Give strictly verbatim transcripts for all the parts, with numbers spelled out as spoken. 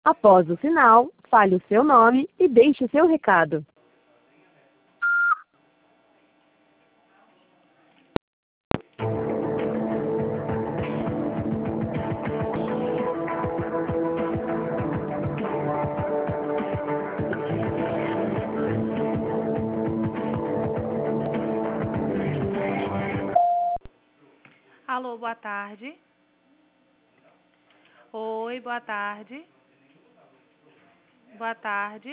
Após o sinal, fale o seu nome e deixe o seu recado. Alô, boa tarde. Oi, boa tarde. Boa tarde.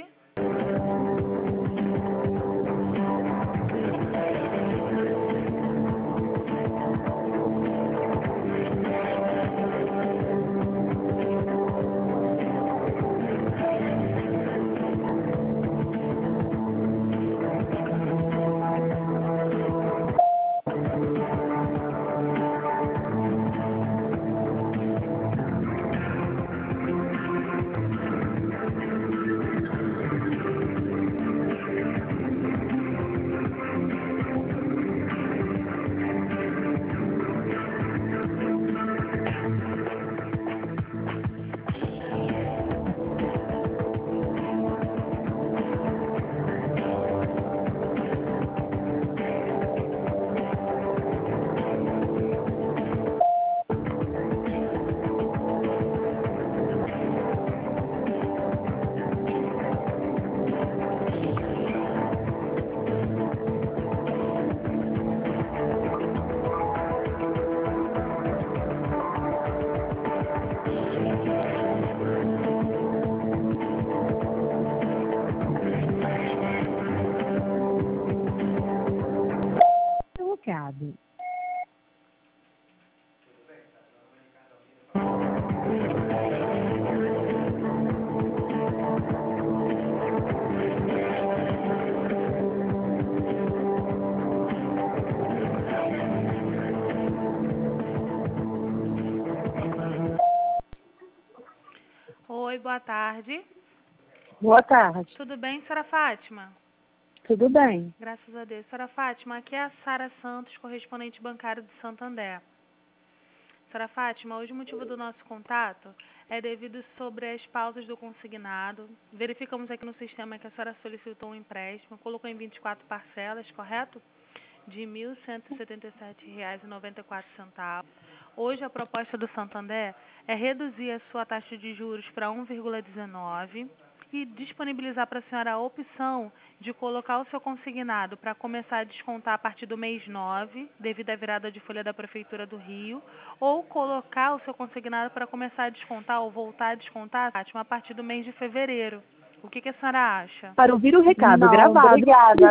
Recado. Oi, boa tarde. Boa tarde. Tudo bem, senhora Fátima? Tudo bem? Graças a Deus. Senhora Fátima, aqui é a Sara Santos, correspondente bancário do Santander. Senhora Fátima, hoje o motivo do nosso contato é devido sobre as pausas do consignado. Verificamos aqui no sistema que a senhora solicitou um empréstimo, colocou em vinte e quatro parcelas, correto? De mil cento e setenta e sete reais e noventa e quatro centavos. Hoje a proposta do Santander é reduzir a sua taxa de juros para um vírgula dezenove e disponibilizar para a senhora a opção de colocar o seu consignado para começar a descontar a partir do mês nove, devido à virada de folha da Prefeitura do Rio, ou colocar o seu consignado para começar a descontar ou voltar a descontar a partir do mês de fevereiro. O que, que a senhora acha? Para ouvir o recado Não, gravado, obrigada.